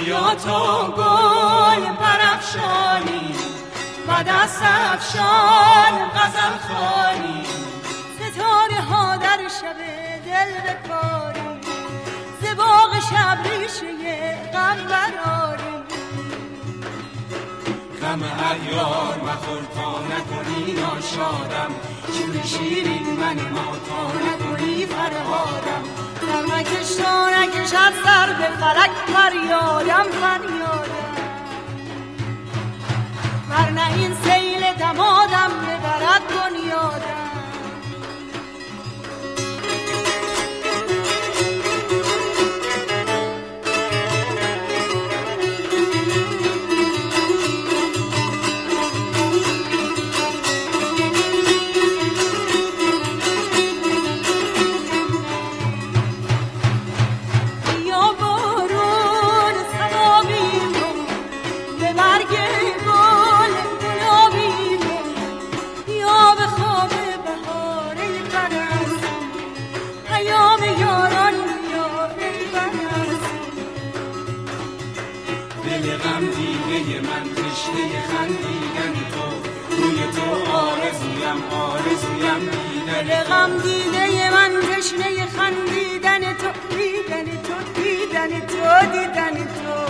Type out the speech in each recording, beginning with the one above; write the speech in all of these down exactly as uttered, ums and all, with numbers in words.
بیا تا گل برافشانی و دست افشان غزل خوانی، ستاره ها در شب دل بکاری، ز باغ شب ریشه غم براری. غم اغیار مخور تا نکنی ناشادم، چون شیرین من ما تا نکنی فرهادم. سر نکش تا نکش از سر به فلک فریادم فریادم، ورنه این سیل دمادم ببرد بنیادم. دل غم دیده من تشنه خندیدن تو، دیدن تو دیدن تو دیدن تو.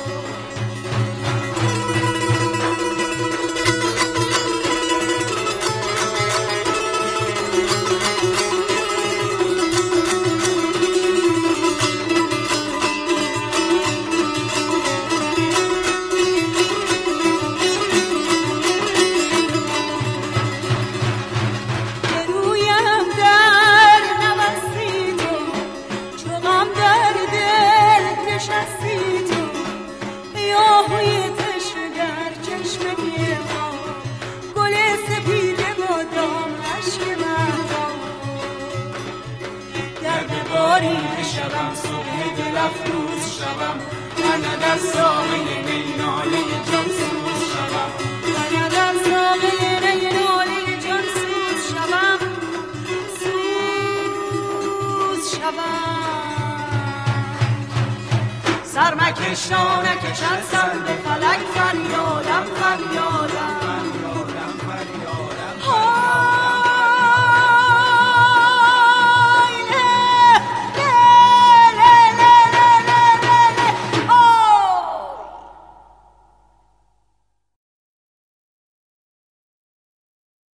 شبم صبح دل افروز شبم، من در ساقه نی ناله جان سوز شبم، من در ساقه نی ناله جان سوز شبم، سوز شبم. سر مکش تا نکشد سر به فلک فریادم فریادم.